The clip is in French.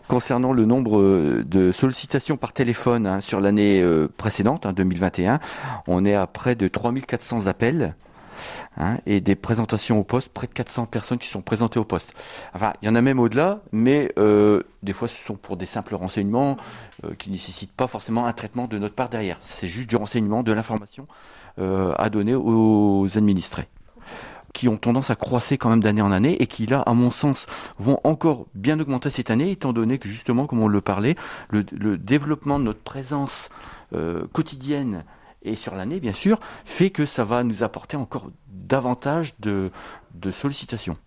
Concernant le nombre de sollicitations par téléphone sur l'année précédente, 2021, on est à près de 3400 appels. Et des présentations au poste, près de 400 personnes qui sont présentées au poste. Enfin, il y en a même au-delà, mais des fois ce sont pour des simples renseignements qui ne nécessitent pas forcément un traitement de notre part derrière. C'est juste du renseignement, de l'information à donner aux administrés, qui ont tendance à croître quand même d'année en année et qui là, à mon sens, vont encore bien augmenter cette année, étant donné que justement, comme on le parlait, le développement de notre présence quotidienne et sur l'année, bien sûr, fait que ça va nous apporter encore davantage de sollicitations.